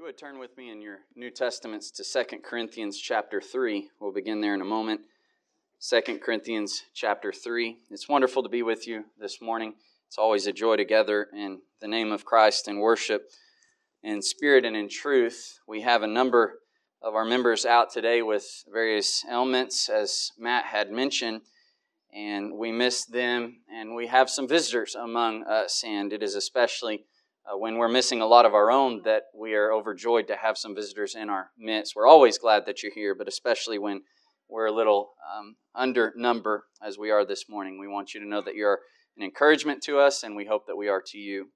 would turn with me in your New Testaments to 2 Corinthians chapter 3. We'll begin there in a moment. 2 Corinthians chapter 3. It's wonderful to be with you this morning. It's always a joy together in the name of Christ and worship in spirit and in truth. We have a number of our members out today with various ailments, as Matt had mentioned, and we miss them, and we have some visitors among us, and it is especially when we're missing a lot of our own that we are overjoyed to have some visitors in our midst. We're always glad that you're here, but especially when we're a little under number as we are this morning. We want you to know that you're an encouragement to us, and we hope that we are to you.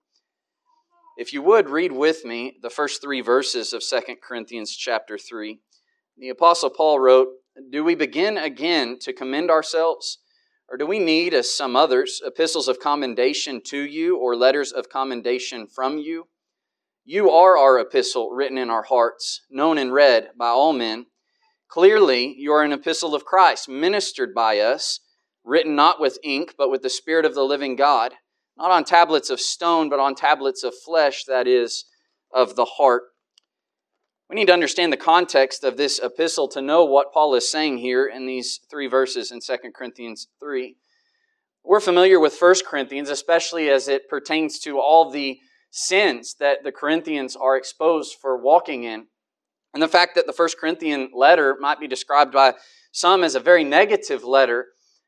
If you would, read with me the first 3 verses of 2 Corinthians chapter 3. The Apostle Paul wrote, "Do we begin again to commend ourselves? Or do we need, as some others, epistles of commendation to you or letters of commendation from you? You are our epistle written in our hearts, known and read by all men. Clearly, you are an epistle of Christ, ministered by us, written not with ink, but with the Spirit of the living God, not on tablets of stone, but on tablets of flesh, that is, of the heart." We need to understand the context of this epistle to know what Paul is saying here in these 3 verses in 2 Corinthians 3. We're familiar with 1 Corinthians, especially as it pertains to all the sins that the Corinthians are exposed for walking in. And the fact that the 1 Corinthian letter might be described by some as a very negative letter,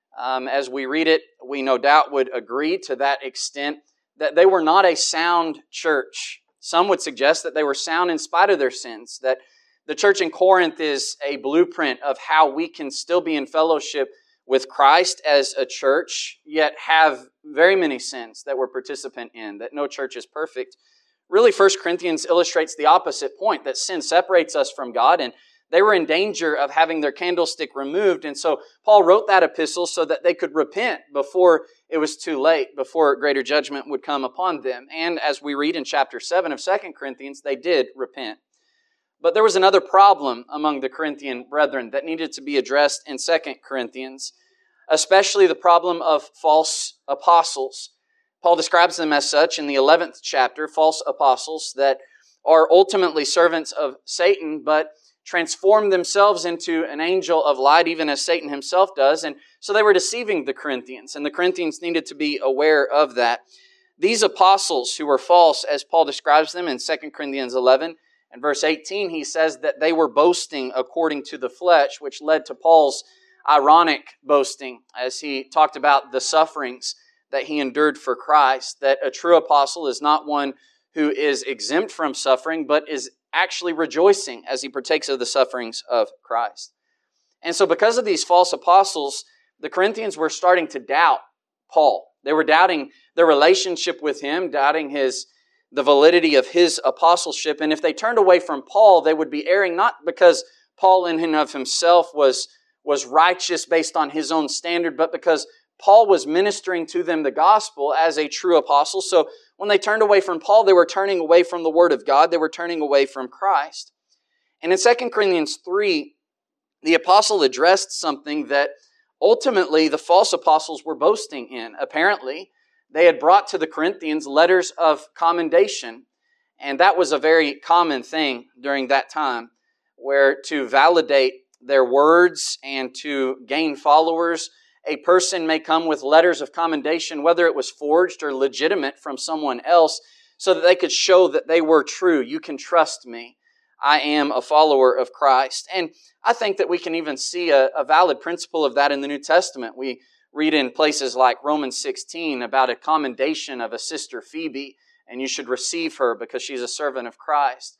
as we read it, we no doubt would agree to that extent that they were not a sound church. Some would suggest that they were sound in spite of their sins, that the church in Corinth is a blueprint of how we can still be in fellowship with Christ as a church, yet have very many sins that we're participant in, that no church is perfect. Really, 1 Corinthians illustrates the opposite point, that sin separates us from God, and they were in danger of having their candlestick removed. And so Paul wrote that epistle so that they could repent before it was too late, before greater judgment would come upon them. And as we read in chapter 7 of 2 Corinthians, they did repent. But there was another problem among the Corinthian brethren that needed to be addressed in 2 Corinthians, especially the problem of false apostles. Paul describes them as such in the 11th chapter, false apostles that are ultimately servants of Satan, but transform themselves into an angel of light, even as Satan himself does. And so they were deceiving the Corinthians, and the Corinthians needed to be aware of that. These apostles who were false, as Paul describes them in 2 Corinthians 11 and verse 18, he says that they were boasting according to the flesh, which led to Paul's ironic boasting as he talked about the sufferings that he endured for Christ, that a true apostle is not one who is exempt from suffering, but is actually rejoicing as he partakes of the sufferings of Christ. And so because of these false apostles, the Corinthians were starting to doubt Paul. They were doubting their relationship with him, doubting the validity of his apostleship. And if they turned away from Paul, they would be erring not because Paul in and of himself was righteous based on his own standard, but because Paul was ministering to them the gospel as a true apostle. So when they turned away from Paul, they were turning away from the Word of God. They were turning away from Christ. And in 2 Corinthians 3, the apostle addressed something that ultimately the false apostles were boasting in. Apparently, they had brought to the Corinthians letters of commendation. And that was a very common thing during that time, where to validate their words and to gain followers, a person may come with letters of commendation, whether it was forged or legitimate from someone else, so that they could show that they were true. You can trust me. I am a follower of Christ. And I think that we can even see a valid principle of that in the New Testament. We read in places like Romans 16 about a commendation of a sister Phoebe, and you should receive her because she's a servant of Christ.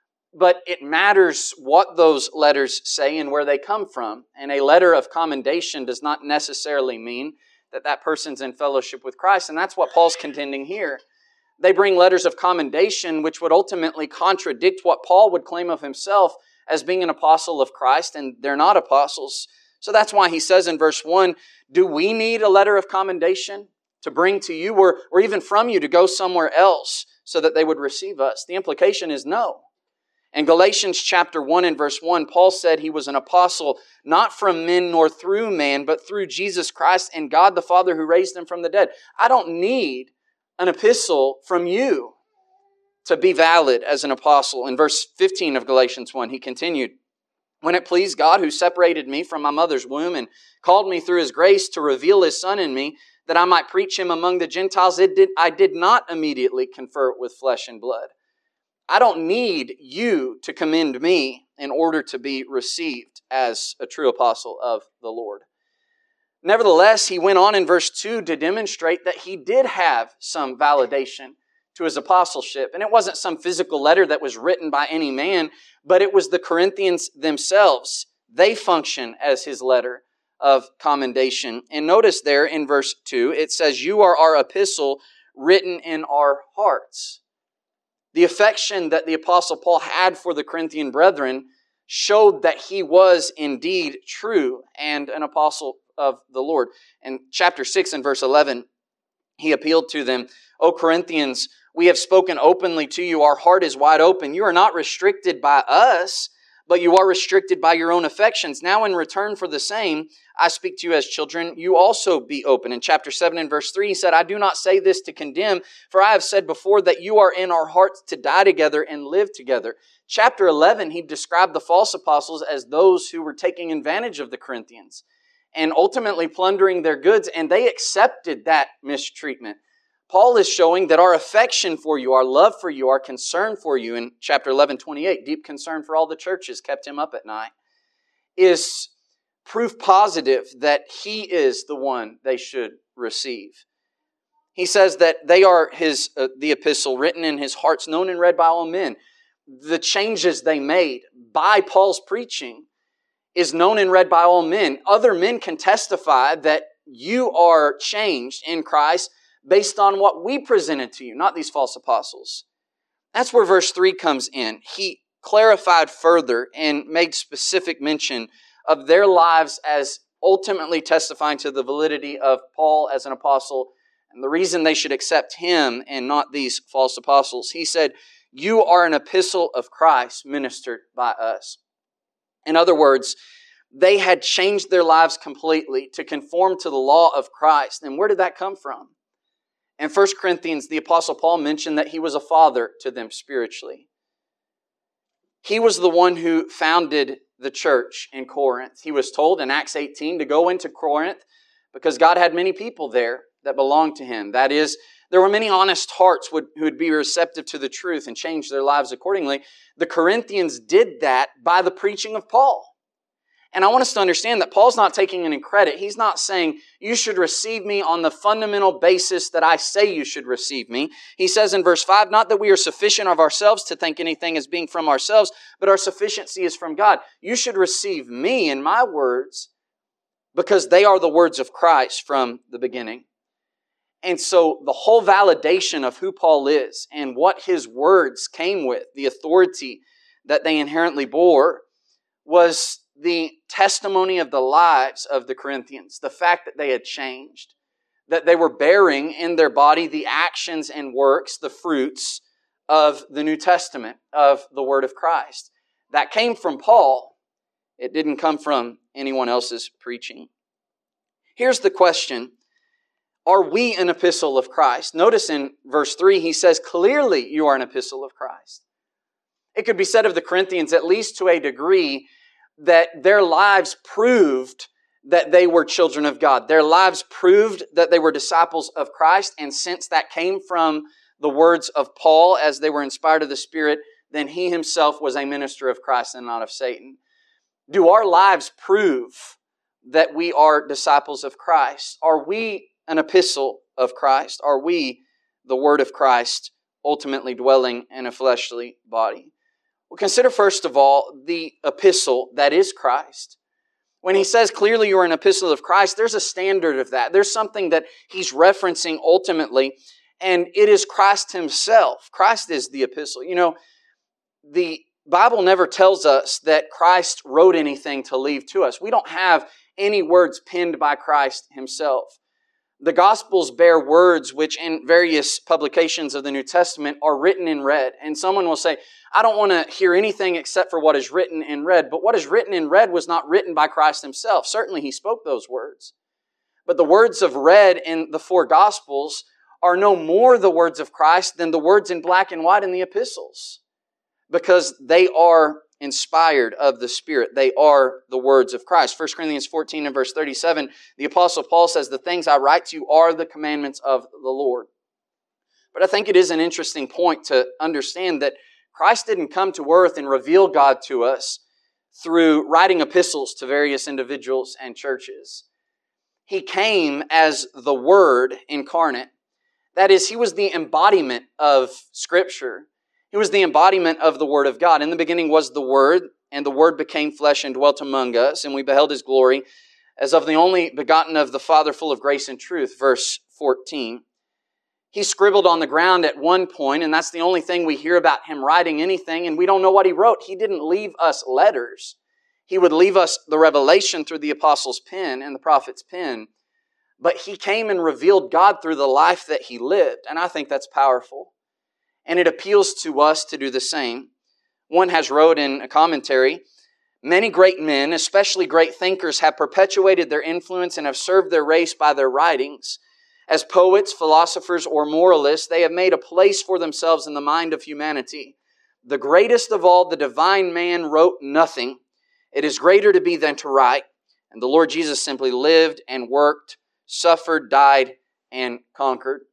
But it matters what those letters say and where they come from. And a letter of commendation does not necessarily mean that that person's in fellowship with Christ. And that's what Paul's contending here. They bring letters of commendation which would ultimately contradict what Paul would claim of himself as being an apostle of Christ, and they're not apostles. So that's why he says in verse 1, do we need a letter of commendation to bring to you or even from you to go somewhere else so that they would receive us? The implication is no. In Galatians chapter 1 and verse 1, Paul said he was an apostle not from men nor through man, but through Jesus Christ and God the Father who raised him from the dead. I don't need an epistle from you. to be valid as an apostle. In verse 15 of Galatians 1, he continued, "When it pleased God who separated me from my mother's womb and called me through His grace to reveal His Son in me, that I might preach Him among the Gentiles, I did not immediately confer with flesh and blood." I don't need you to commend me in order to be received as a true apostle of the Lord. Nevertheless, he went on in verse 2 to demonstrate that he did have some validation to his apostleship. And it wasn't some physical letter that was written by any man, but it was the Corinthians themselves. They function as his letter of commendation. And notice there in verse 2, it says, "You are our epistle written in our hearts." The affection that the Apostle Paul had for the Corinthian brethren showed that he was indeed true and an apostle of the Lord. In chapter 6 and verse 11, he appealed to them, "O Corinthians, we have spoken openly to you. Our heart is wide open. You are not restricted by us, but you are restricted by your own affections. Now in return for the same, I speak to you as children. You also be open." In chapter 7 and verse 3, he said, "I do not say this to condemn, for I have said before that you are in our hearts to die together and live together." Chapter 11, he described the false apostles as those who were taking advantage of the Corinthians and ultimately plundering their goods, and they accepted that mistreatment. Paul is showing that our affection for you, our love for you, our concern for you, in chapter 11:28, deep concern for all the churches kept him up at night, is proof positive that he is the one they should receive. He says that they are the epistle written in his hearts, known and read by all men. The changes they made by Paul's preaching is known and read by all men. Other men can testify that you are changed in Christ based on what we presented to you, not these false apostles. That's where verse 3 comes in. He clarified further and made specific mention of their lives as ultimately testifying to the validity of Paul as an apostle and the reason they should accept him and not these false apostles. He said, "You are an epistle of Christ ministered by us." In other words, they had changed their lives completely to conform to the law of Christ. And where did that come from? In 1 Corinthians, the Apostle Paul mentioned that he was a father to them spiritually. He was the one who founded the church in Corinth. He was told in Acts 18 to go into Corinth because God had many people there that belonged to Him. That is, there were many honest hearts who would be receptive to the truth and change their lives accordingly. The Corinthians did that by the preaching of Paul. And I want us to understand that Paul's not taking any credit. He's not saying, you should receive me on the fundamental basis that I say you should receive me. He says in verse 5, not that we are sufficient of ourselves to think anything as being from ourselves, but our sufficiency is from God. You should receive me and my words because they are the words of Christ from the beginning. And so the whole validation of who Paul is and what his words came with, the authority that they inherently bore, was the testimony of the lives of the Corinthians, the fact that they had changed, that they were bearing in their body the actions and works, the fruits of the New Testament, of the Word of Christ. That came from Paul. It didn't come from anyone else's preaching. Here's the question. Are we an epistle of Christ? Notice in verse 3, he says, clearly you are an epistle of Christ. It could be said of the Corinthians, at least to a degree, that their lives proved that they were children of God. Their lives proved that they were disciples of Christ, and since that came from the words of Paul as they were inspired of the Spirit, then he himself was a minister of Christ and not of Satan. Do our lives prove that we are disciples of Christ? Are we an epistle of Christ? Are we the Word of Christ ultimately dwelling in a fleshly body? Well, consider first of all the epistle that is Christ. When he says clearly you're an epistle of Christ, there's a standard of that. There's something that he's referencing ultimately, and it is Christ himself. Christ is the epistle. You know, the Bible never tells us that Christ wrote anything to leave to us. We don't have any words penned by Christ himself. The Gospels bear words which in various publications of the New Testament are written in red. And someone will say, I don't want to hear anything except for what is written in red. But what is written in red was not written by Christ himself. Certainly he spoke those words. But the words of red in the four Gospels are no more the words of Christ than the words in black and white in the epistles, because they are inspired of the Spirit. They are the words of Christ. 1 Corinthians 14 and verse 37, the Apostle Paul says, "The things I write to you are the commandments of the Lord." But I think it is an interesting point to understand that Christ didn't come to earth and reveal God to us through writing epistles to various individuals and churches. He came as the Word incarnate. That is, He was the embodiment of Scripture. He was the embodiment of the Word of God. In the beginning was the Word, and the Word became flesh and dwelt among us, and we beheld His glory as of the only begotten of the Father, full of grace and truth. Verse 14. He scribbled on the ground at one point, and that's the only thing we hear about Him writing anything, and we don't know what He wrote. He didn't leave us letters. He would leave us the revelation through the apostle's pen and the prophet's pen. But He came and revealed God through the life that He lived, and I think that's powerful. And it appeals to us to do the same. One has wrote in a commentary, "Many great men, especially great thinkers, have perpetuated their influence and have served their race by their writings. As poets, philosophers, or moralists, they have made a place for themselves in the mind of humanity. The greatest of all, the divine man, wrote nothing. It is greater to be than to write. And the Lord Jesus simply lived and worked, suffered, died, and conquered."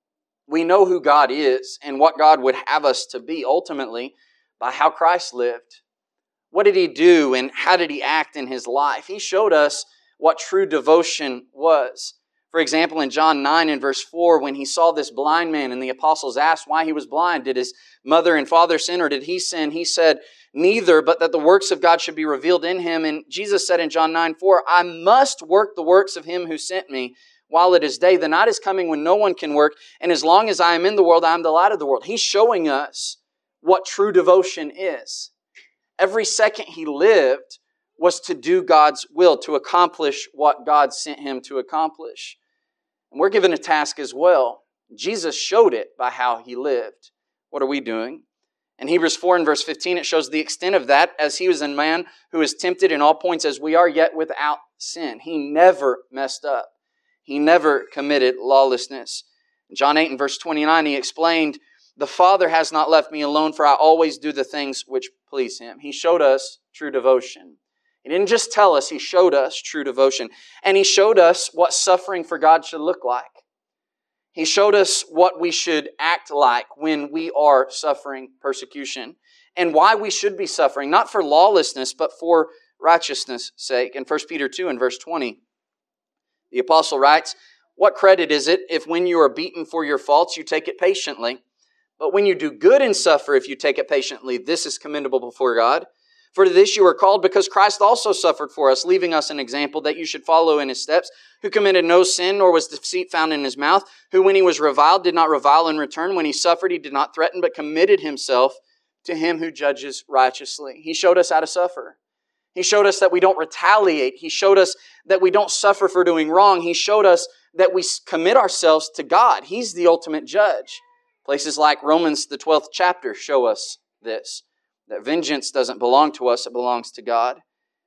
We know who God is and what God would have us to be ultimately by how Christ lived. What did He do and how did He act in His life? He showed us what true devotion was. For example, in John 9 and verse 4, when He saw this blind man and the apostles asked why he was blind, did his mother and father sin or did he sin? He said, "Neither, but that the works of God should be revealed in him." And Jesus said in John 9:4, "I must work the works of Him who sent me while it is day. The night is coming when no one can work. And as long as I am in the world, I am the light of the world." He's showing us what true devotion is. Every second He lived was to do God's will, to accomplish what God sent Him to accomplish. And we're given a task as well. Jesus showed it by how He lived. What are we doing? In Hebrews 4 and verse 15, it shows the extent of that, as He was a man who is tempted in all points as we are, yet without sin. He never messed up. He never committed lawlessness. In John 8 and verse 29, He explained, "The Father has not left me alone, for I always do the things which please Him." He showed us true devotion. He didn't just tell us, He showed us true devotion. And He showed us what suffering for God should look like. He showed us what we should act like when we are suffering persecution and why we should be suffering, not for lawlessness, but for righteousness' sake. In 1 Peter 2 and verse 20, the apostle writes, "What credit is it if when you are beaten for your faults, you take it patiently? But when you do good and suffer, if you take it patiently, this is commendable before God. For to this you are called, because Christ also suffered for us, leaving us an example that you should follow in His steps, who committed no sin, nor was deceit found in His mouth, who when He was reviled did not revile in return. When He suffered, He did not threaten, but committed Himself to Him who judges righteously." He showed us how to suffer. He showed us that we don't retaliate. He showed us that we don't suffer for doing wrong. He showed us that we commit ourselves to God. He's the ultimate judge. Places like Romans, the 12th chapter, show us this. That vengeance doesn't belong to us, it belongs to God.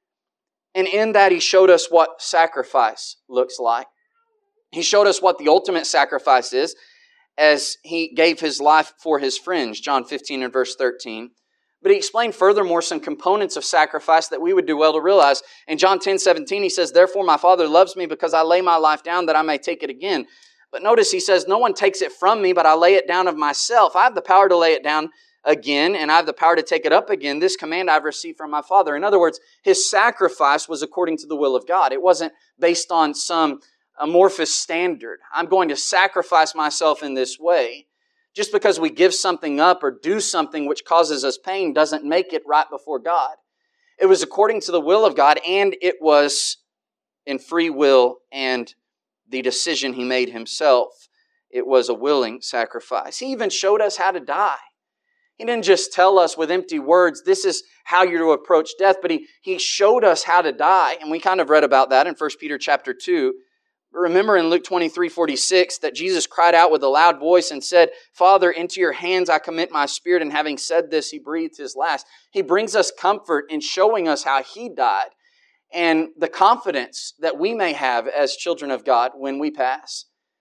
And in that He showed us what sacrifice looks like. He showed us what the ultimate sacrifice is as He gave His life for His friends, John 15 and verse 13. But He explained furthermore some components of sacrifice that we would do well to realize. In John 10:17, He says, "Therefore my Father loves me because I lay my life down that I may take it again." But notice He says, "No one takes it from me, but I lay it down of myself." I have the power to lay it down again, and I have the power to take it up again. This command I've received from my Father. In other words, His sacrifice was according to the will of God. It wasn't based on some amorphous standard. I'm going to sacrifice myself in this way. Just because we give something up or do something which causes us pain doesn't make it right before God. It was according to the will of God, and it was in free will and the decision He made Himself. It was a willing sacrifice. He even showed us how to die. He didn't just tell us with empty words, this is how you're to approach death, but He showed us how to die. And we kind of read about that in 1 Peter chapter 2. But remember in Luke 23:46 that Jesus cried out with a loud voice and said, "Father, into your hands I commit my spirit." And having said this, He breathed His last. He brings us comfort in showing us how He died and the confidence that we may have as children of God when we pass.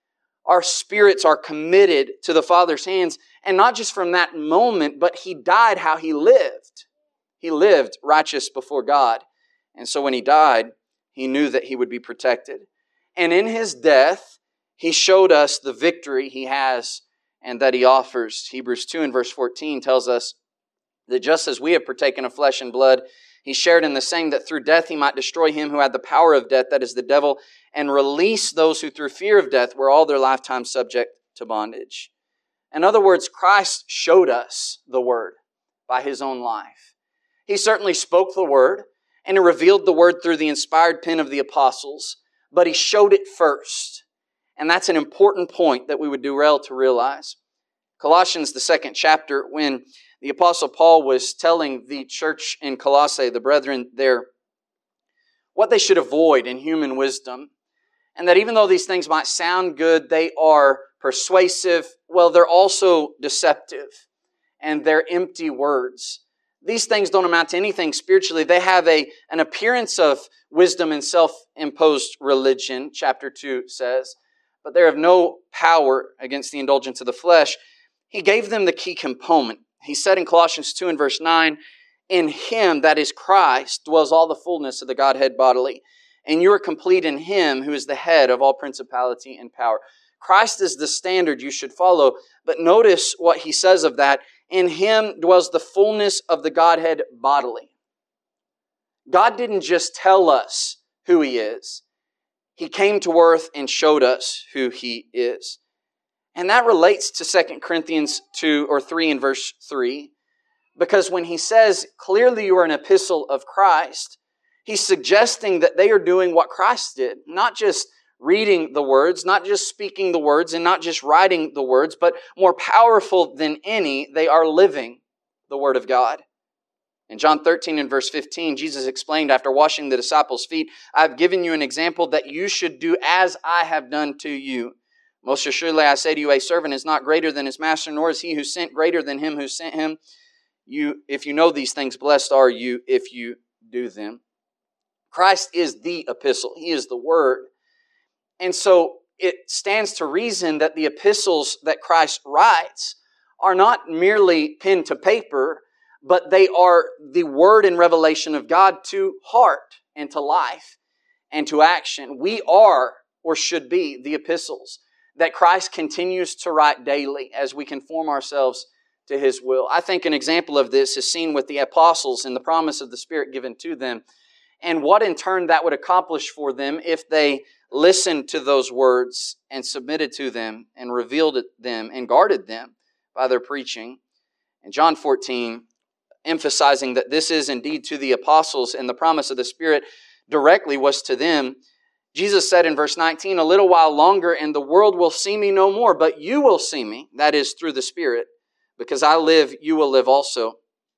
Our spirits are committed to the Father's hands. And not just from that moment, but He died how He lived. He lived righteous before God. And so when He died, He knew that He would be protected. And in His death, He showed us the victory He has and that He offers. Hebrews 2 and verse 14 tells us that just as we have partaken of flesh and blood, He shared in the same, that through death He might destroy him who had the power of death, that is the devil, and release those who through fear of death were all their lifetime subject to bondage. In other words, Christ showed us the Word by His own life. He certainly spoke the Word, and He revealed the Word through the inspired pen of the apostles, but He showed it first. And that's an important point that we would do well to realize. Colossians, the 2nd chapter, when the Apostle Paul was telling the church in Colossae, the brethren there, what they should avoid in human wisdom, and that even though these things might sound good, they are persuasive, well, they're also deceptive, and they're empty words. These things don't amount to anything spiritually. They have an appearance of wisdom and self-imposed religion, chapter 2 says, but they're of no power against the indulgence of the flesh. He gave them the key component. He said in Colossians 2 and verse 9, in Him, that is Christ, dwells all the fullness of the Godhead bodily. And you are complete in Him who is the head of all principality and power. Christ is the standard you should follow. But notice what He says of that. In Him dwells the fullness of the Godhead bodily. God didn't just tell us who He is. He came to earth and showed us who He is. And that relates to 2 Corinthians 2 or 3 in verse 3. Because when he says, clearly you are an epistle of Christ, he's suggesting that they are doing what Christ did. Not just reading the words, not just speaking the words, and not just writing the words, but more powerful than any, they are living the Word of God. In John 13 and verse 15, Jesus explained after washing the disciples' feet, I have given you an example that you should do as I have done to you. Most assuredly, I say to you, a servant is not greater than his master, nor is he who sent greater than him who sent him. If you know these things, blessed are you if you do them. Christ is the epistle. He is the Word. And so it stands to reason that the epistles that Christ writes are not merely pen to paper, but they are the Word and revelation of God to heart and to life and to action. We are, or should be, the epistles that Christ continues to write daily as we conform ourselves to His will. I think an example of this is seen with the apostles and the promise of the Spirit given to them, and what in turn that would accomplish for them if they listened to those words and submitted to them and revealed them and guarded them by their preaching. In John 14, emphasizing that this is indeed to the apostles and the promise of the Spirit directly was to them, Jesus said in verse 19, a little while longer and the world will see me no more, but you will see me, that is through the Spirit. Because I live, you will live also.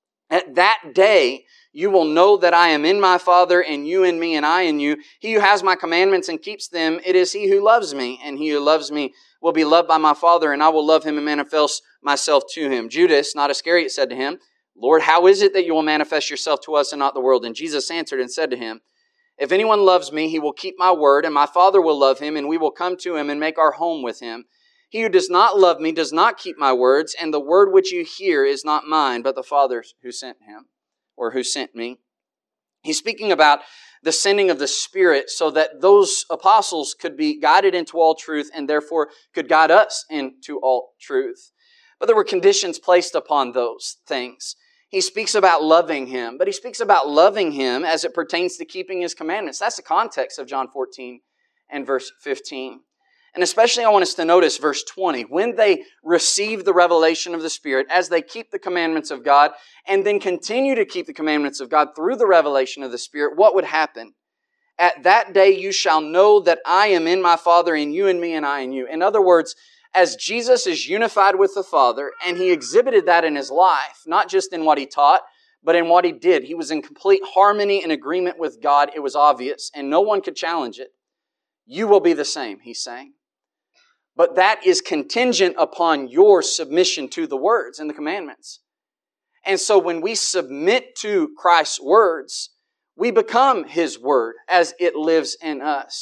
At that day, you will know that I am in my Father, and you in me, and I in you. He who has my commandments and keeps them, it is he who loves me. And he who loves me will be loved by my Father, and I will love him and manifest myself to him. Judas, not Iscariot, said to him, Lord, how is it that you will manifest yourself to us and not the world? And Jesus answered and said to him, if anyone loves me, he will keep my word, and my Father will love him, and we will come to him and make our home with him. He who does not love me does not keep my words, and the word which you hear is not mine, but the Father's who sent him, or who sent me. He's speaking about the sending of the Spirit so that those apostles could be guided into all truth and therefore could guide us into all truth. But there were conditions placed upon those things. He speaks about loving Him, but He speaks about loving Him as it pertains to keeping His commandments. That's the context of John 14 and verse 15. And especially I want us to notice verse 20. When they receive the revelation of the Spirit, as they keep the commandments of God, and then continue to keep the commandments of God through the revelation of the Spirit, what would happen? At that day you shall know that I am in my Father, and you in me, and I in you. In other words, as Jesus is unified with the Father, and He exhibited that in His life, not just in what He taught, but in what He did. He was in complete harmony and agreement with God. It was obvious, and no one could challenge it. You will be the same, He's saying. But that is contingent upon your submission to the words and the commandments. And so when we submit to Christ's words, we become His Word as it lives in us.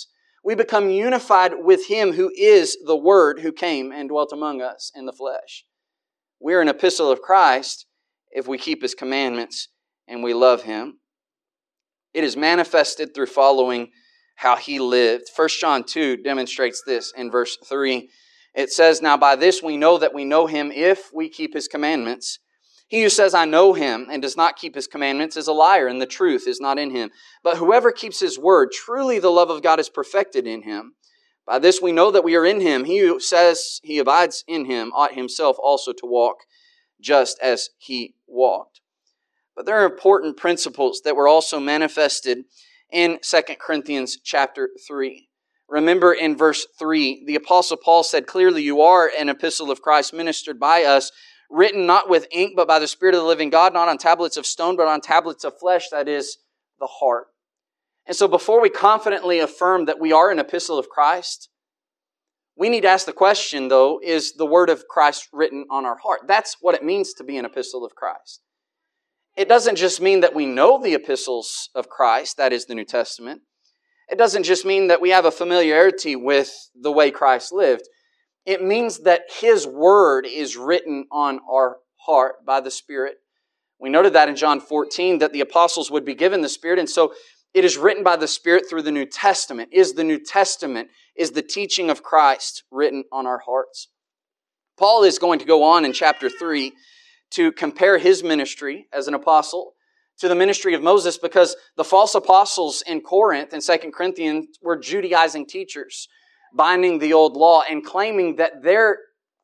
We become unified with Him who is the Word who came and dwelt among us in the flesh. We're an epistle of Christ if we keep His commandments and we love Him. It is manifested through following how He lived. 1 John 2 demonstrates this in verse 3. It says, "Now by this we know that we know Him if we keep His commandments. He who says, 'I know Him,' and does not keep His commandments is a liar, and the truth is not in him. But whoever keeps His word, truly the love of God is perfected in him. By this we know that we are in Him. He who says he abides in Him ought himself also to walk just as He walked." But there are important principles that were also manifested in 2 Corinthians chapter 3. Remember in verse 3, the Apostle Paul said, "Clearly you are an epistle of Christ ministered by us, written not with ink, but by the Spirit of the living God, not on tablets of stone, but on tablets of flesh," that is, the heart. And so before we confidently affirm that we are an epistle of Christ, we need to ask the question, though, is the word of Christ written on our heart? That's what it means to be an epistle of Christ. It doesn't just mean that we know the epistles of Christ, that is the New Testament. It doesn't just mean that we have a familiarity with the way Christ lived. It means that His word is written on our heart by the Spirit. We noted that in John 14, that the apostles would be given the Spirit, and so it is written by the Spirit through the New Testament. Is the New Testament, is the teaching of Christ written on our hearts? Paul is going to go on in chapter 3 to compare his ministry as an apostle to the ministry of Moses, because the false apostles in Corinth and 2 Corinthians were Judaizing teachers, binding the old law and claiming that their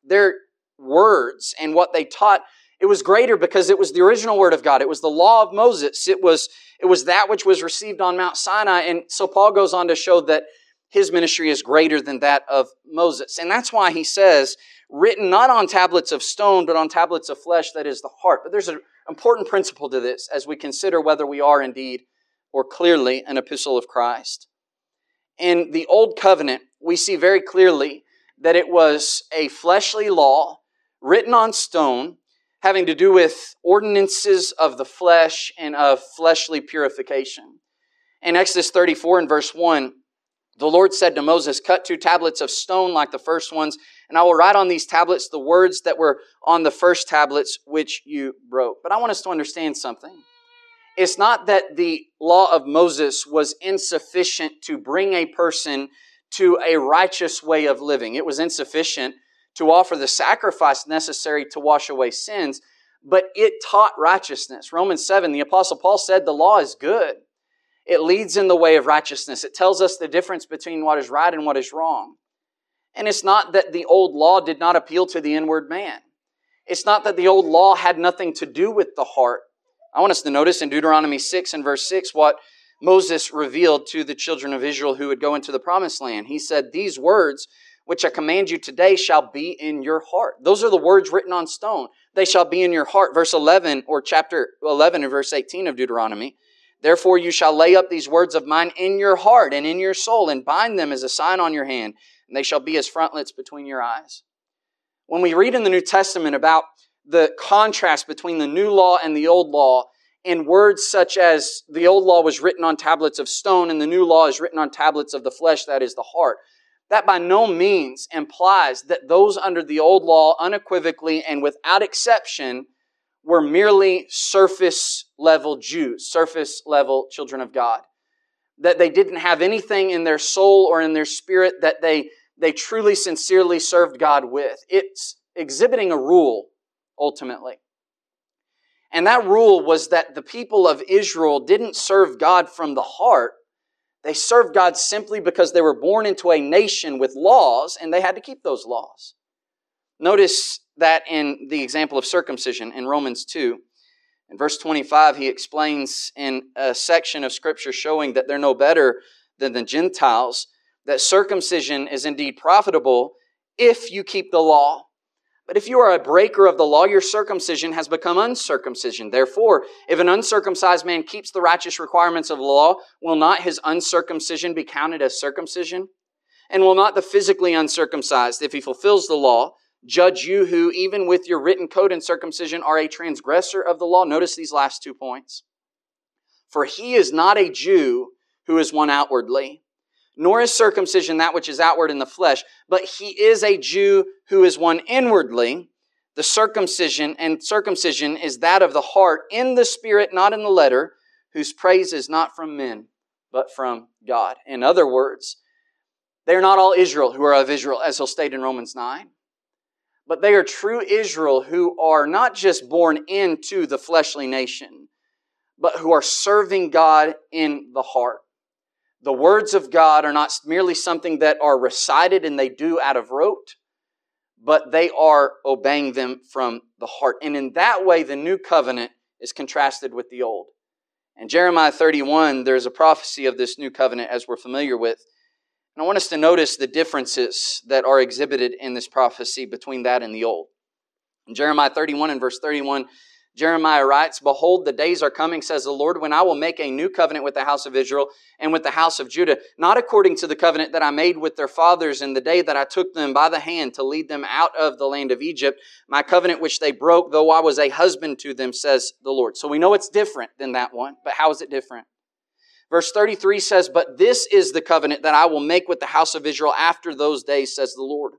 words and what they taught, it was greater because it was the original word of God. It was the law of Moses. It was that which was received on Mount Sinai. And so Paul goes on to show that his ministry is greater than that of Moses. And that's why he says, written not on tablets of stone, but on tablets of flesh, that is the heart. But there's an important principle to this as we consider whether we are indeed or clearly an epistle of Christ. In the Old Covenant, we see very clearly that it was a fleshly law written on stone having to do with ordinances of the flesh and of fleshly purification. In Exodus 34 and verse 1, the Lord said to Moses, "Cut 2 tablets of stone like the first ones, and I will write on these tablets the words that were on the first tablets which you broke." But I want us to understand something. It's not that the law of Moses was insufficient to bring a person to a righteous way of living. It was insufficient to offer the sacrifice necessary to wash away sins, but it taught righteousness. Romans 7, the Apostle Paul said the law is good. It leads in the way of righteousness. It tells us the difference between what is right and what is wrong. And it's not that the old law did not appeal to the inward man. It's not that the old law had nothing to do with the heart. I want us to notice in Deuteronomy 6 and verse 6 what Moses revealed to the children of Israel who would go into the promised land. He said, "These words which I command you today shall be in your heart." Those are the words written on stone. They shall be in your heart. Verse 11, or chapter 11 and verse 18 of Deuteronomy. "Therefore you shall lay up these words of mine in your heart and in your soul, and bind them as a sign on your hand, and they shall be as frontlets between your eyes." When we read in the New Testament about the contrast between the new law and the old law, in words such as the old law was written on tablets of stone and the new law is written on tablets of the flesh, that is the heart, that by no means implies that those under the old law unequivocally and without exception were merely surface-level Jews, surface-level children of God. That they didn't have anything in their soul or in their spirit that they truly, sincerely served God with. It's exhibiting a rule, ultimately. And that rule was that the people of Israel didn't serve God from the heart. They served God simply because they were born into a nation with laws, and they had to keep those laws. Notice that in the example of circumcision in Romans 2. In verse 25, he explains in a section of Scripture showing that they're no better than the Gentiles, that circumcision is indeed profitable if you keep the law. But if you are a breaker of the law, your circumcision has become uncircumcision. Therefore, if an uncircumcised man keeps the righteous requirements of the law, will not his uncircumcision be counted as circumcision? And will not the physically uncircumcised, if he fulfills the law, judge you who, even with your written code and circumcision, are a transgressor of the law? Notice these last 2 points. For he is not a Jew who is one outwardly, nor is circumcision that which is outward in the flesh, but he is a Jew who is one inwardly. The circumcision is that of the heart, in the spirit, not in the letter, whose praise is not from men, but from God. In other words, they are not all Israel who are of Israel, as he'll state in Romans 9. But they are true Israel who are not just born into the fleshly nation, but who are serving God in the heart. The words of God are not merely something that are recited and they do out of rote, but they are obeying them from the heart. And in that way, the new covenant is contrasted with the old. In Jeremiah 31, there's a prophecy of this new covenant, as we're familiar with. And I want us to notice the differences that are exhibited in this prophecy between that and the old. In Jeremiah 31 and verse 31, Jeremiah writes, "Behold, the days are coming, says the Lord, when I will make a new covenant with the house of Israel and with the house of Judah, not according to the covenant that I made with their fathers in the day that I took them by the hand to lead them out of the land of Egypt, my covenant which they broke, though I was a husband to them, says the Lord." So we know it's different than that one, but how is it different? Verse 33 says, "But this is the covenant that I will make with the house of Israel after those days, says the Lord.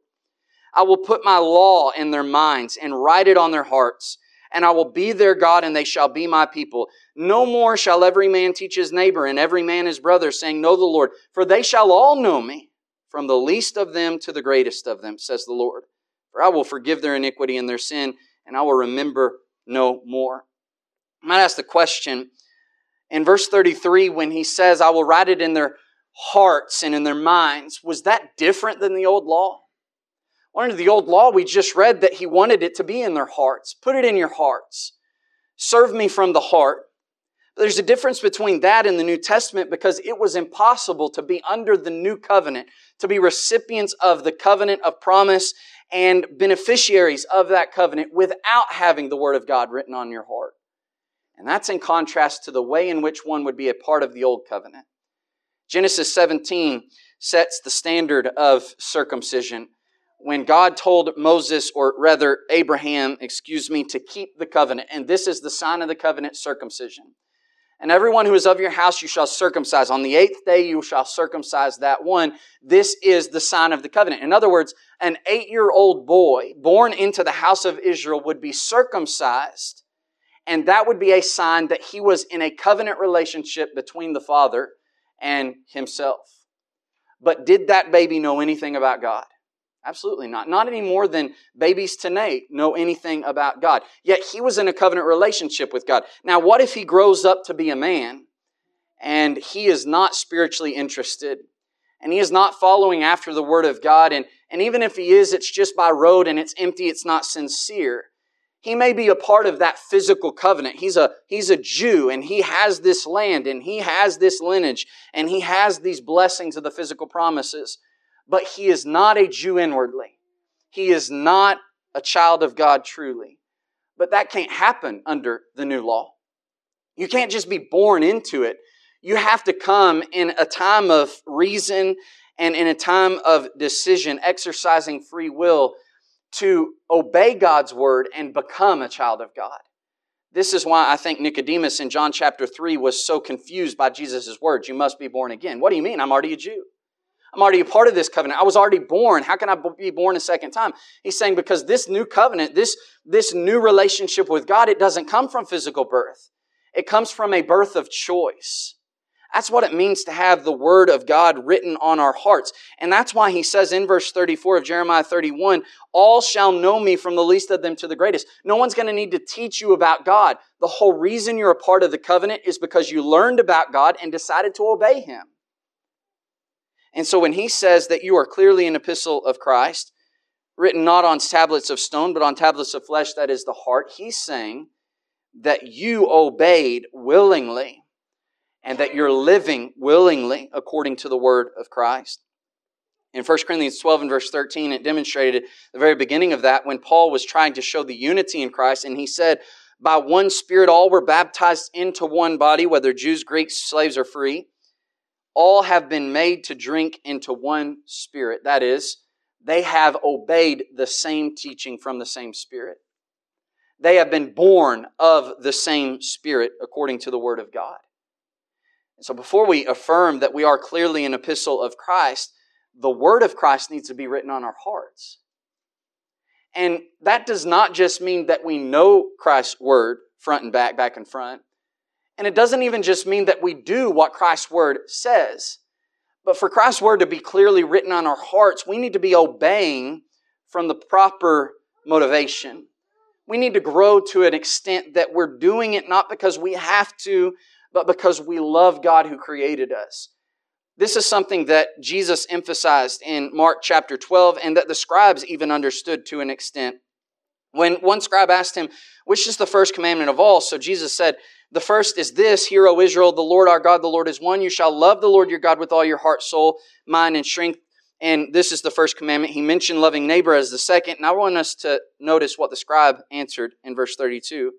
I will put my law in their minds and write it on their hearts. And I will be their God, and they shall be my people. No more shall every man teach his neighbor, and every man his brother, saying, Know the Lord. For they shall all know me, from the least of them to the greatest of them, says the Lord. For I will forgive their iniquity and their sin, and I will remember no more." I might ask the question, in verse 33, when he says, "I will write it in their hearts and in their minds," was that different than the old law? Under the old law, we just read that he wanted it to be in their hearts. Put it in your hearts. Serve me from the heart. But there's a difference between that and the New Testament, because it was impossible to be under the new covenant, to be recipients of the covenant of promise and beneficiaries of that covenant without having the Word of God written on your heart. And that's in contrast to the way in which one would be a part of the old covenant. Genesis 17 sets the standard of circumcision. When God told Moses, or rather Abraham, to keep the covenant. And this is the sign of the covenant, circumcision. "And everyone who is of your house you shall circumcise. On the 8th day you shall circumcise that one. This is the sign of the covenant." In other words, an 8-year-old boy born into the house of Israel would be circumcised. And that would be a sign that he was in a covenant relationship between the father and himself. But did that baby know anything about God? Absolutely not. Not any more than babies today know anything about God. Yet he was in a covenant relationship with God. Now, what if he grows up to be a man and he is not spiritually interested and he is not following after the Word of God, and even if he is, it's just by rote and it's empty, it's not sincere. He may be a part of that physical covenant. He's a Jew, and he has this land, and he has this lineage, and he has these blessings of the physical promises. But he is not a Jew inwardly. He is not a child of God truly. But that can't happen under the new law. You can't just be born into it. You have to come in a time of reason and in a time of decision, exercising free will to obey God's word and become a child of God. This is why I think Nicodemus in John chapter 3 was so confused by Jesus' words. "You must be born again." What do you mean? I'm already a Jew. I'm already a part of this covenant. I was already born. How can I be born a second time? He's saying because this new covenant, this new relationship with God, it doesn't come from physical birth. It comes from a birth of choice. That's what it means to have the Word of God written on our hearts. And that's why he says in verse 34 of Jeremiah 31, "All shall know me, from the least of them to the greatest." No one's going to need to teach you about God. The whole reason you're a part of the covenant is because you learned about God and decided to obey Him. And so when he says that you are clearly an epistle of Christ, written not on tablets of stone, but on tablets of flesh, that is the heart, he's saying that you obeyed willingly and that you're living willingly according to the word of Christ. In 1 Corinthians 12 and verse 13, it demonstrated the very beginning of that when Paul was trying to show the unity in Christ, and he said, "By one Spirit all were baptized into one body, whether Jews, Greeks, slaves, or free. All have been made to drink into one Spirit." That is, they have obeyed the same teaching from the same Spirit. They have been born of the same Spirit according to the Word of God. So before we affirm that we are clearly an epistle of Christ, the word of Christ needs to be written on our hearts. And that does not just mean that we know Christ's word front and back and front. And it doesn't even just mean that we do what Christ's word says. But for Christ's word to be clearly written on our hearts, we need to be obeying from the proper motivation. We need to grow to an extent that we're doing it not because we have to, but because we love God who created us. This is something that Jesus emphasized in Mark chapter 12 and that the scribes even understood to an extent. When one scribe asked him, which is the first commandment of all? So Jesus said, the first is this, Hear, O Israel, the Lord our God, the Lord is one. You shall love the Lord your God with all your heart, soul, mind, and strength. And this is the first commandment. He mentioned loving neighbor as the second. And I want us to notice what the scribe answered in verse 32.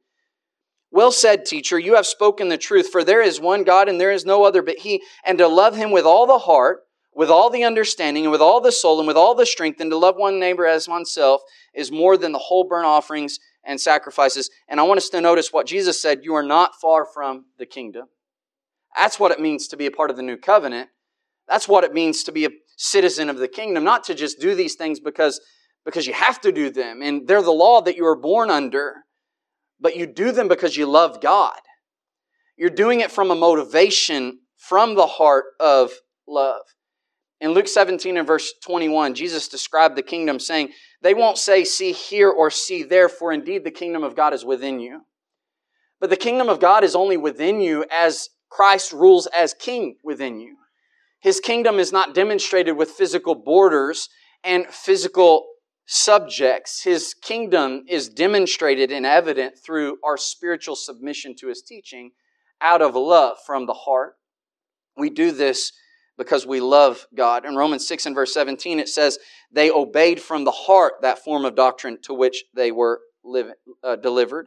Well said, teacher, you have spoken the truth, for there is one God and there is no other but He, and to love Him with all the heart, with all the understanding, and with all the soul, and with all the strength, and to love one neighbor as oneself is more than the whole burnt offerings and sacrifices. And I want us to notice what Jesus said, you are not far from the kingdom. That's what it means to be a part of the new covenant. That's what it means to be a citizen of the kingdom, not to just do these things because you have to do them, and they're the law that you were born under. But you do them because you love God. You're doing it from a motivation from the heart of love. In Luke 17 and verse 21, Jesus described the kingdom saying, they won't say, see here or see there, for indeed the kingdom of God is within you. But the kingdom of God is only within you as Christ rules as king within you. His kingdom is not demonstrated with physical borders and physical subjects. His kingdom is demonstrated and evident through our spiritual submission to His teaching out of love from the heart. We do this because we love God. In Romans 6 and verse 17, it says, they obeyed from the heart that form of doctrine to which they were delivered.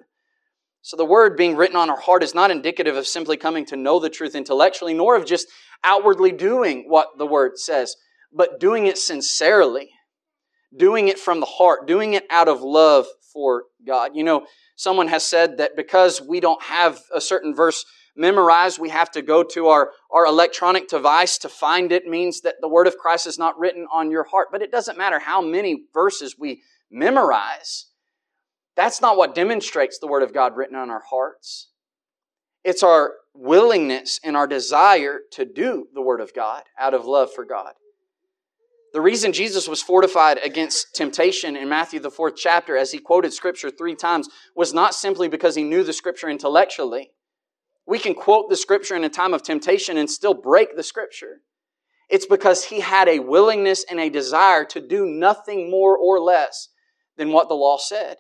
So the word being written on our heart is not indicative of simply coming to know the truth intellectually, nor of just outwardly doing what the word says, but doing it sincerely. Doing it from the heart, doing it out of love for God. You know, someone has said that because we don't have a certain verse memorized, we have to go to our electronic device to find it, means that the word of Christ is not written on your heart. But it doesn't matter how many verses we memorize. That's not what demonstrates the word of God written on our hearts. It's our willingness and our desire to do the word of God out of love for God. The reason Jesus was fortified against temptation in Matthew, the 4th chapter, as He quoted Scripture 3 times, was not simply because He knew the Scripture intellectually. We can quote the Scripture in a time of temptation and still break the Scripture. It's because He had a willingness and a desire to do nothing more or less than what the law said.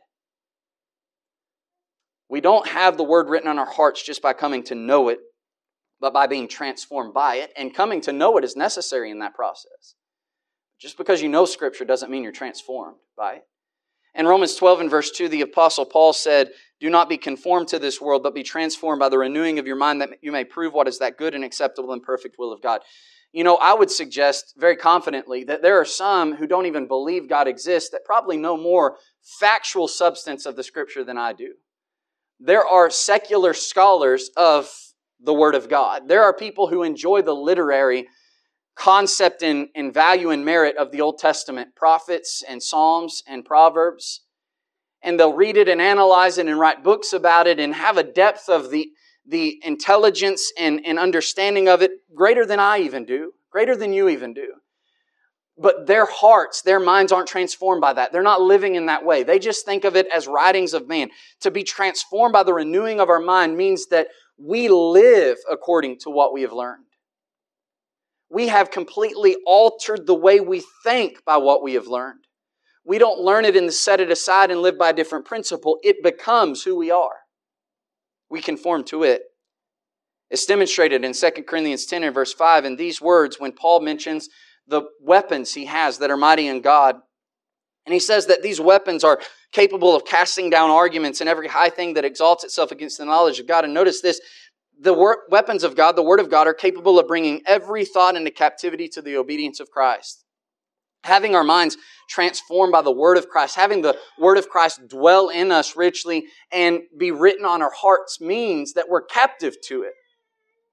We don't have the Word written on our hearts just by coming to know it, but by being transformed by it. And coming to know it is necessary in that process. Just because you know Scripture doesn't mean you're transformed by it. In Romans 12 and verse 2, the Apostle Paul said, do not be conformed to this world, but be transformed by the renewing of your mind, that you may prove what is that good and acceptable and perfect will of God. You know, I would suggest very confidently that there are some who don't even believe God exists that probably know more factual substance of the Scripture than I do. There are secular scholars of the Word of God. There are people who enjoy the literary concept and value and merit of the Old Testament prophets and Psalms and Proverbs. And they'll read it and analyze it and write books about it and have a depth of the intelligence and understanding of it greater than I even do, greater than you even do. But their hearts, their minds aren't transformed by that. They're not living in that way. They just think of it as writings of man. To be transformed by the renewing of our mind means that we live according to what we have learned. We have completely altered the way we think by what we have learned. We don't learn it and set it aside and live by a different principle. It becomes who we are. We conform to it. It's demonstrated in 2 Corinthians 10 and verse 5. In these words, when Paul mentions the weapons he has that are mighty in God, and he says that these weapons are capable of casting down arguments and every high thing that exalts itself against the knowledge of God. And notice this, the weapons of God, the Word of God, are capable of bringing every thought into captivity to the obedience of Christ. Having our minds transformed by the Word of Christ, having the Word of Christ dwell in us richly and be written on our hearts means that we're captive to it.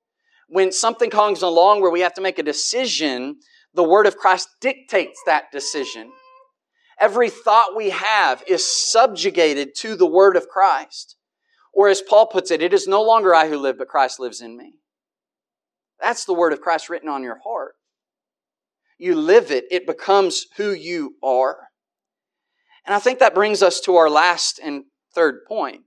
When something comes along where we have to make a decision, the Word of Christ dictates that decision. Every thought we have is subjugated to the Word of Christ. Or as Paul puts it, it is no longer I who live, but Christ lives in me. That's the Word of Christ written on your heart. You live it, it becomes who you are. And I think that brings us to our last and third point.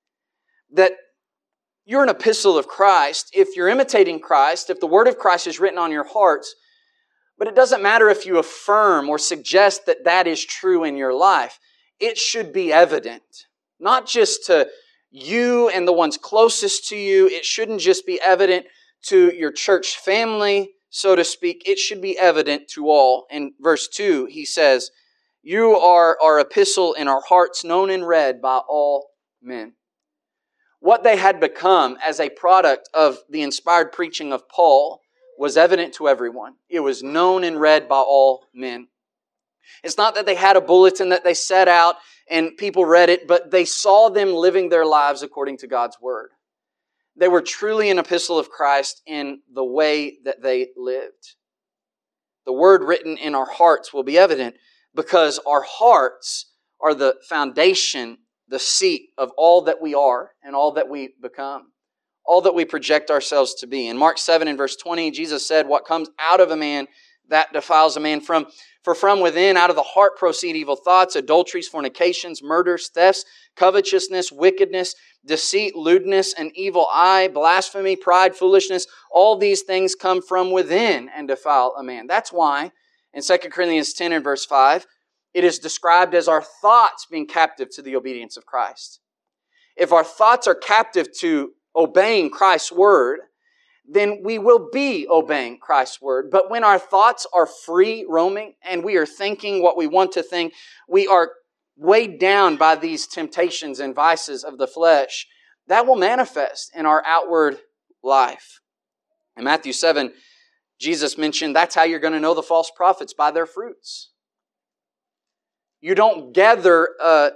That you're an epistle of Christ if you're imitating Christ, if the Word of Christ is written on your hearts. But it doesn't matter if you affirm or suggest that that is true in your life. It should be evident. Not just to you and the ones closest to you. It shouldn't just be evident to your church family, so to speak. It should be evident to all. In verse 2, he says, you are our epistle in our hearts, known and read by all men. What they had become as a product of the inspired preaching of Paul was evident to everyone. It was known and read by all men. It's not that they had a bulletin that they set out and people read it, but they saw them living their lives according to God's Word. They were truly an epistle of Christ in the way that they lived. The Word written in our hearts will be evident because our hearts are the foundation, the seat of all that we are and all that we become, all that we project ourselves to be. In Mark 7 and verse 20, Jesus said, what comes out of a man, that defiles a man. For from within, out of the heart proceed evil thoughts, adulteries, fornications, murders, thefts, covetousness, wickedness, deceit, lewdness, an evil eye, blasphemy, pride, foolishness. All these things come from within and defile a man. That's why in 2 Corinthians 10 and verse 5, it is described as our thoughts being captive to the obedience of Christ. If our thoughts are captive to obeying Christ's Word, then we will be obeying Christ's Word. But when our thoughts are free roaming and we are thinking what we want to think, we are weighed down by these temptations and vices of the flesh, that will manifest in our outward life. In Matthew 7, Jesus mentioned that's how you're going to know the false prophets, by their fruits. You don't gather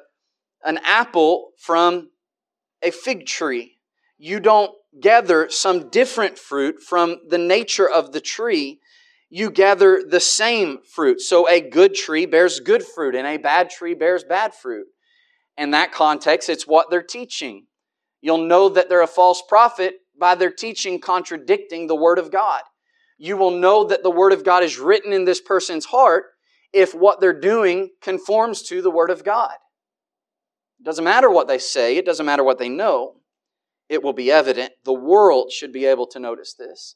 an apple from a fig tree. You don't gather some different fruit from the nature of the tree. You gather the same fruit. So a good tree bears good fruit and a bad tree bears bad fruit. In that context, it's what they're teaching. You'll know that they're a false prophet by their teaching contradicting the Word of God. You will know that the Word of God is written in this person's heart if what they're doing conforms to the Word of God. It doesn't matter what they say. It doesn't matter what they know. It will be evident. The world should be able to notice this.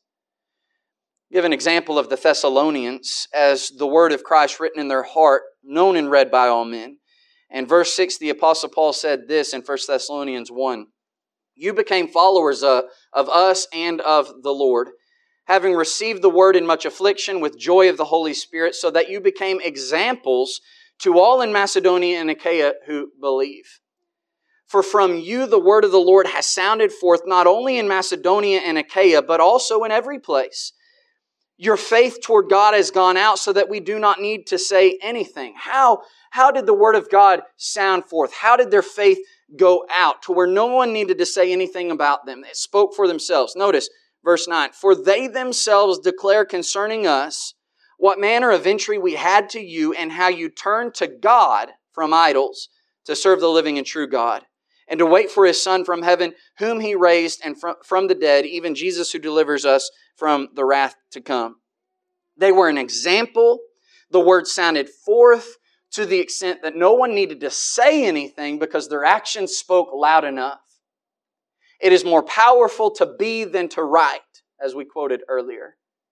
Give an example of the Thessalonians as the Word of Christ written in their heart, known and read by all men. In verse 6, the Apostle Paul said this in 1 Thessalonians 1. You became followers of us and of the Lord, having received the Word in much affliction with joy of the Holy Spirit, so that you became examples to all in Macedonia and Achaia who believe. For from you the word of the Lord has sounded forth not only in Macedonia and Achaia, but also in every place. Your faith toward God has gone out so that we do not need to say anything. How did the Word of God sound forth? How did their faith go out to where no one needed to say anything about them? It spoke for themselves. Notice verse 9. For they themselves declare concerning us what manner of entry we had to you and how you turned to God from idols to serve the living and true God, and to wait for His Son from heaven, whom He raised and from the dead, even Jesus who delivers us from the wrath to come. They were an example. The Word sounded forth to the extent that no one needed to say anything because their actions spoke loud enough. It is more powerful to be than to write, as we quoted earlier.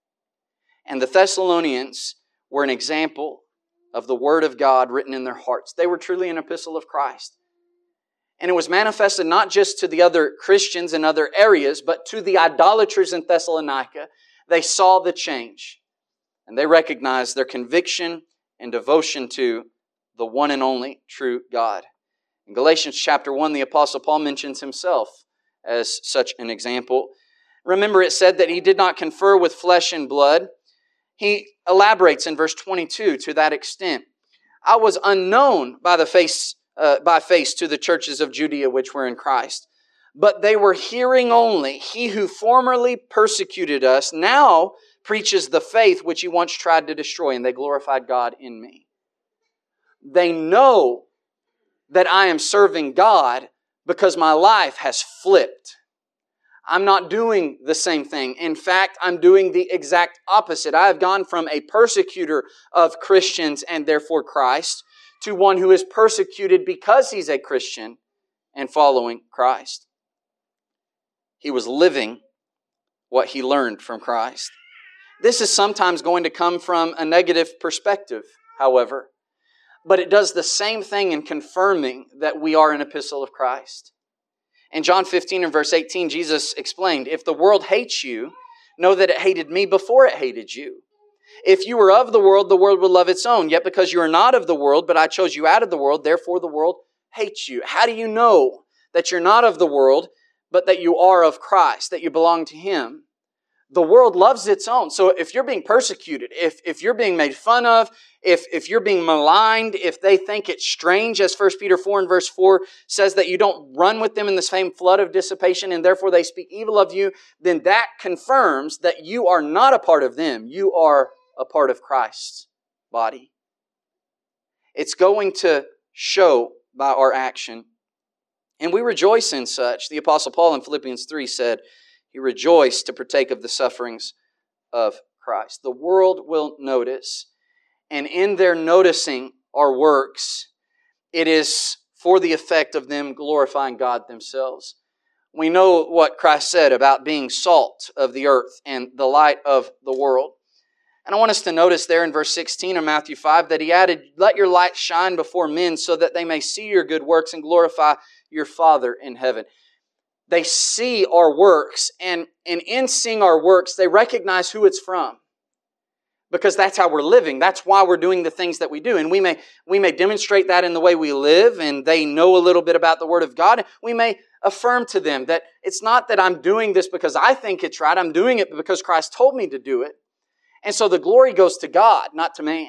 And the Thessalonians were an example of the Word of God written in their hearts. They were truly an epistle of Christ. And it was manifested not just to the other Christians in other areas, but to the idolaters in Thessalonica. They saw the change. And they recognized their conviction and devotion to the one and only true God. In Galatians chapter 1, the Apostle Paul mentions himself as such an example. Remember, it said that he did not confer with flesh and blood. He elaborates in verse 22 to that extent. I was unknown by face to the churches of Judea which were in Christ. But they were hearing only. He who formerly persecuted us now preaches the faith which he once tried to destroy, and they glorified God in me. They know that I am serving God because my life has flipped. I'm not doing the same thing. In fact, I'm doing the exact opposite. I have gone from a persecutor of Christians and therefore Christ to one who is persecuted because he's a Christian and following Christ. He was living what he learned from Christ. This is sometimes going to come from a negative perspective, however, but it does the same thing in confirming that we are an epistle of Christ. In John 15 and verse 18, Jesus explained, if the world hates you, know that it hated me before it hated you. If you were of the world would love its own. Yet because you are not of the world, but I chose you out of the world, therefore the world hates you. How do you know that you're not of the world, but that you are of Christ, that you belong to Him? The world loves its own. So if you're being persecuted, if you're being made fun of, if you're being maligned, if they think it's strange, as 1 Peter 4 and verse 4 says that you don't run with them in the same flood of dissipation and therefore they speak evil of you, then that confirms that you are not a part of them. You are a part of Christ's body. It's going to show by our action. And we rejoice in such. The Apostle Paul in Philippians 3 said, he rejoiced to partake of the sufferings of Christ. The world will notice, and in their noticing our works, it is for the effect of them glorifying God themselves. We know what Christ said about being salt of the earth and the light of the world. And I want us to notice there in verse 16 of Matthew 5 that He added, let your light shine before men so that they may see your good works and glorify your Father in heaven. They see our works, and in seeing our works, they recognize who it's from. Because that's how we're living. That's why we're doing the things that we do. And we may demonstrate that in the way we live, and they know a little bit about the Word of God. We may affirm to them that it's not that I'm doing this because I think it's right. I'm doing it because Christ told me to do it. And so the glory goes to God, not to man.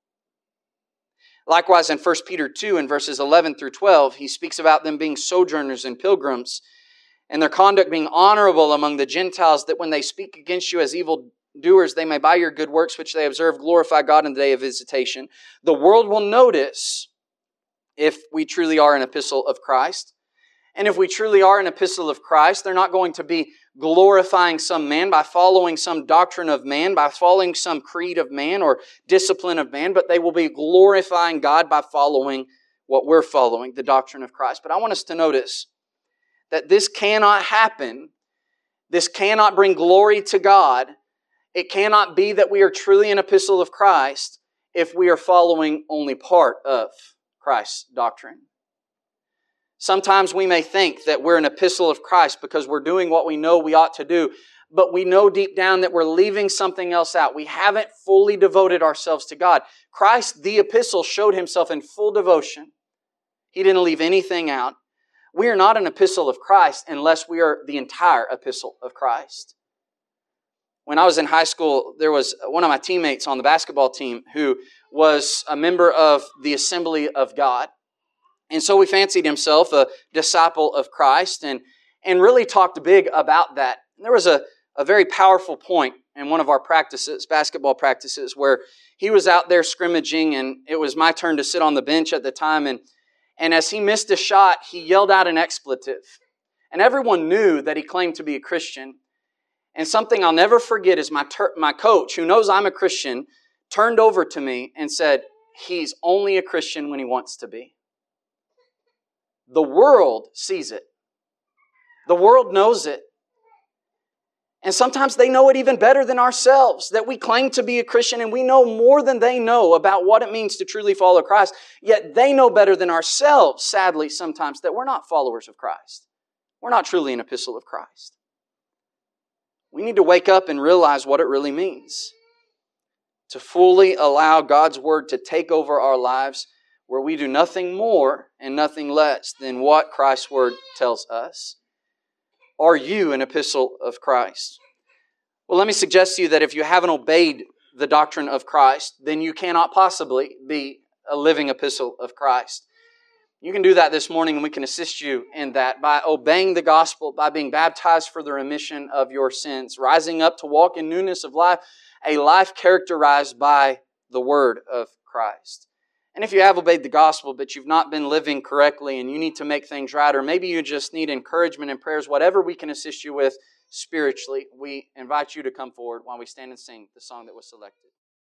Likewise, in 1 Peter 2, in verses 11 through 12, he speaks about them being sojourners and pilgrims, and their conduct being honorable among the Gentiles, that when they speak against you as evil doers, they may by your good works which they observe glorify God in the day of visitation. The world will notice if we truly are an epistle of Christ. And if we truly are an epistle of Christ, they're not going to be glorifying some man by following some doctrine of man, by following some creed of man or discipline of man, but they will be glorifying God by following what we're following, the doctrine of Christ. But I want us to notice that this cannot happen. This cannot bring glory to God. It cannot be that we are truly an epistle of Christ if we are following only part of Christ's doctrine. Sometimes we may think that we're an epistle of Christ because we're doing what we know we ought to do, but we know deep down that we're leaving something else out. We haven't fully devoted ourselves to God. Christ, the epistle, showed Himself in full devotion. He didn't leave anything out. We are not an epistle of Christ unless we are the entire epistle of Christ. When I was in high school, there was one of my teammates on the basketball team who was a member of the Assembly of God. And so he fancied himself a disciple of Christ and really talked big about that. And there was a very powerful point in one of our practices, basketball practices, where he was out there scrimmaging and it was my turn to sit on the bench at the time. And as he missed a shot, he yelled out an expletive. And everyone knew that he claimed to be a Christian. And something I'll never forget is my coach, who knows I'm a Christian, turned over to me and said, he's only a Christian when he wants to be. The world sees it. The world knows it. And sometimes they know it even better than ourselves, that we claim to be a Christian and we know more than they know about what it means to truly follow Christ. Yet they know better than ourselves, sadly, sometimes, that we're not followers of Christ. We're not truly an epistle of Christ. We need to wake up and realize what it really means to fully allow God's Word to take over our lives, where we do nothing more and nothing less than what Christ's Word tells us. Are you an epistle of Christ? Well, let me suggest to you that if you haven't obeyed the doctrine of Christ, then you cannot possibly be a living epistle of Christ. You can do that this morning, and we can assist you in that by obeying the gospel, by being baptized for the remission of your sins, rising up to walk in newness of life, a life characterized by the Word of Christ. And if you have obeyed the gospel, but you've not been living correctly and you need to make things right, or maybe you just need encouragement and prayers, whatever we can assist you with spiritually, we invite you to come forward while we stand and sing the song that was selected.